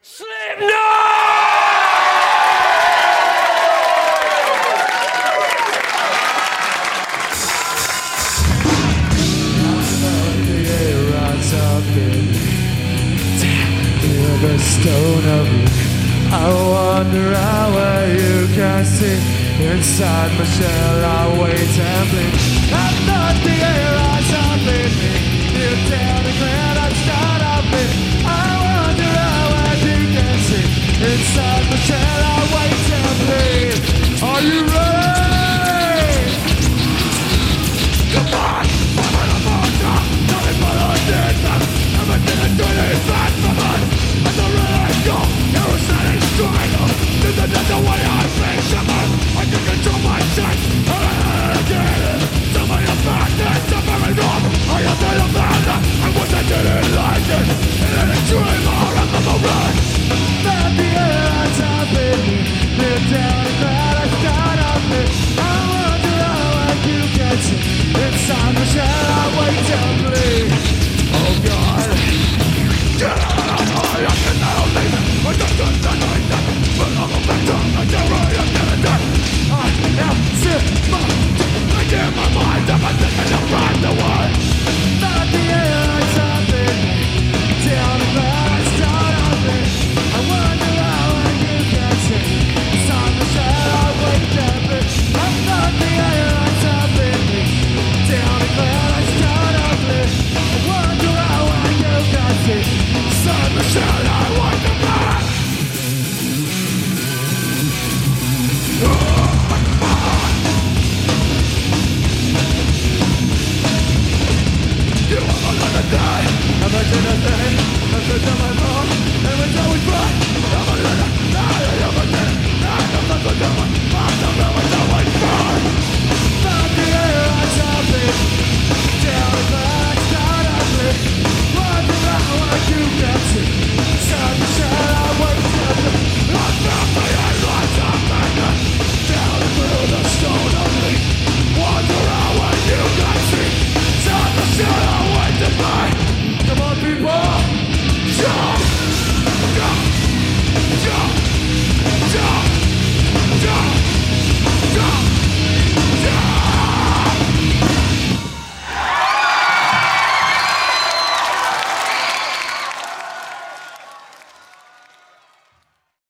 The stone of you. I wonder how well you can see inside my shell. I wait and blink. I thought the air was up in me. You tell me when I start up it. I wonder how well you can see inside my shell. I wait and blink. Are you ready? Come on, I'm a monster. Nothing but a distance. Everything is doing is bad for me. This is the way I feel summer. I can control my sense. Some of your madness are very wrong. I am not a man. I wish I didn't like it. In a dream or I'm on the run. That the air has happened. Live down and bad I start up it. I wonder how I you can see inside my shell. I wait and bleed. Oh God. I cannot leave. I just don't know.